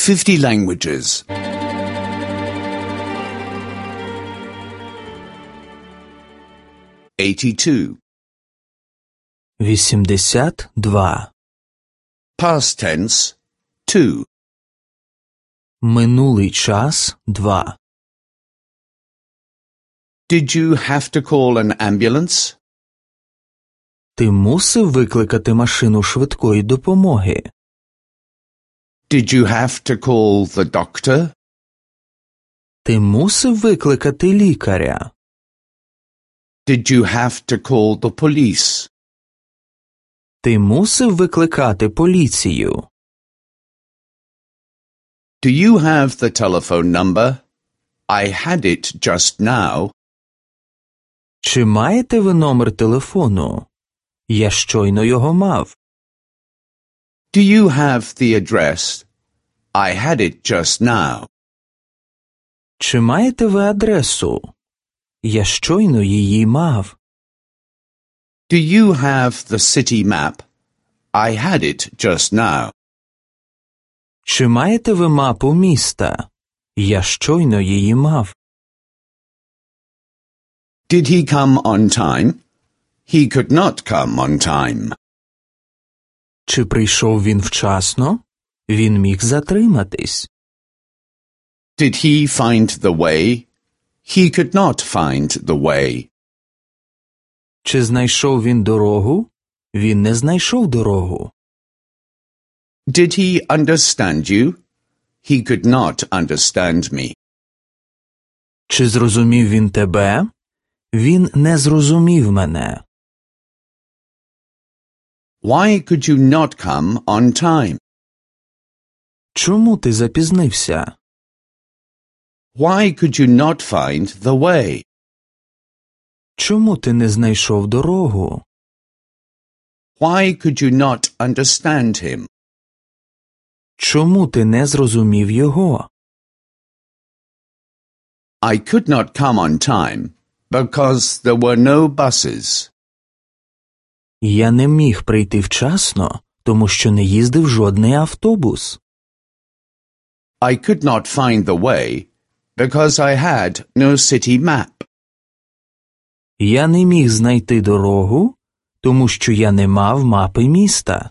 50 languages. 82. 82. Past tense, 2. Минулий час – 2. Did you have to call an ambulance? Ти мусив викликати машину швидкої допомоги? Did you have to call the doctor? Ти мусив викликати лікаря? Did you have to call the police? Ти мусив викликати поліцію? Do you have the telephone number? I had it just now. Чи маєте ви номер телефону? Я щойно його мав. Do you have the address? I had it just now. Чи маєте ви адресу? Я щойно її мав. Do you have the city map? I had it just now. Чи маєте ви мапу міста? Я щойно її мав. Did he come on time? He could not come on time. Чи прийшов він вчасно? Він міг затриматись. Did he find the way? He could not find the way. Чи знайшов він дорогу? Він не знайшов дорогу. Did he understand you? He could not understand me. Чи зрозумів він тебе? Він не зрозумів мене. Why could you not come on time? Чому ти запізнився? Why could you not find the way? Чому ти не знайшов дорогу? Why could you not understand him? Чому ти не зрозумів його? I could not come on time because there were no buses. Я не міг прийти вчасно, тому що не їздив жодний автобус. I could not find the way because I had no city map. Я не міг знайти дорогу, тому що я не мав мапи міста.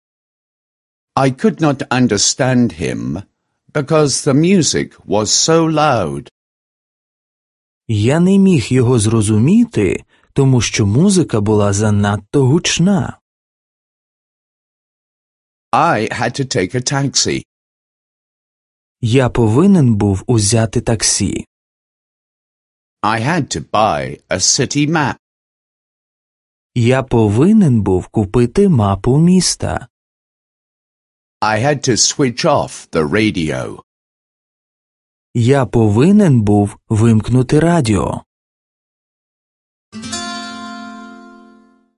I could not understand him because the music was so loud. Я не міг його зрозуміти, тому що музика була занадто гучна. I had to take a taxi. Я повинен був узяти таксі. I had to buy a city map. Я повинен був купити мапу міста. I had to switch off the radio. Я повинен був вимкнути радіо.